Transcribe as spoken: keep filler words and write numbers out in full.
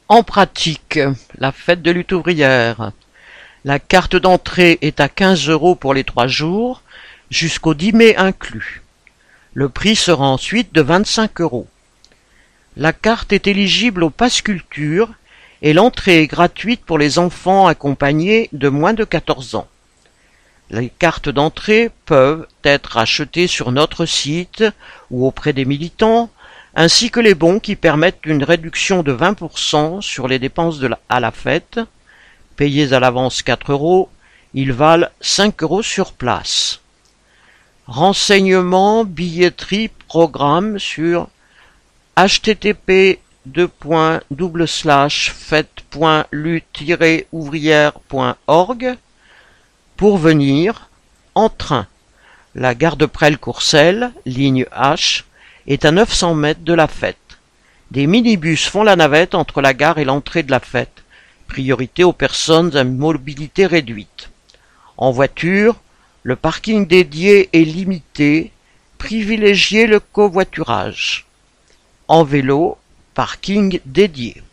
En pratique, la fête de lutte ouvrière. La carte d'entrée est à quinze euros pour les trois jours, jusqu'au dix mai inclus. Le prix sera ensuite de vingt-cinq euros. La carte est éligible au pass culture et l'entrée est gratuite pour les enfants accompagnés de moins de quatorze ans. Les cartes d'entrée peuvent être achetées sur notre site ou auprès des militants, ainsi que les bons qui permettent une réduction de vingt pour cent sur les dépenses de la, à la fête. Payés à l'avance quatre euros, ils valent cinq euros sur place. Renseignements, billetterie, programme sur h t t p deux points double slash fête point lutte tiret ouvrière point org. Pour venir, en train. La gare de Presles-Courcelles, ligne H, est à neuf cents mètres de la fête. Des minibus font la navette entre la gare et l'entrée de la fête. Priorité aux personnes à mobilité réduite. En voiture, le parking dédié est limité, privilégiez le covoiturage. En vélo, parking dédié.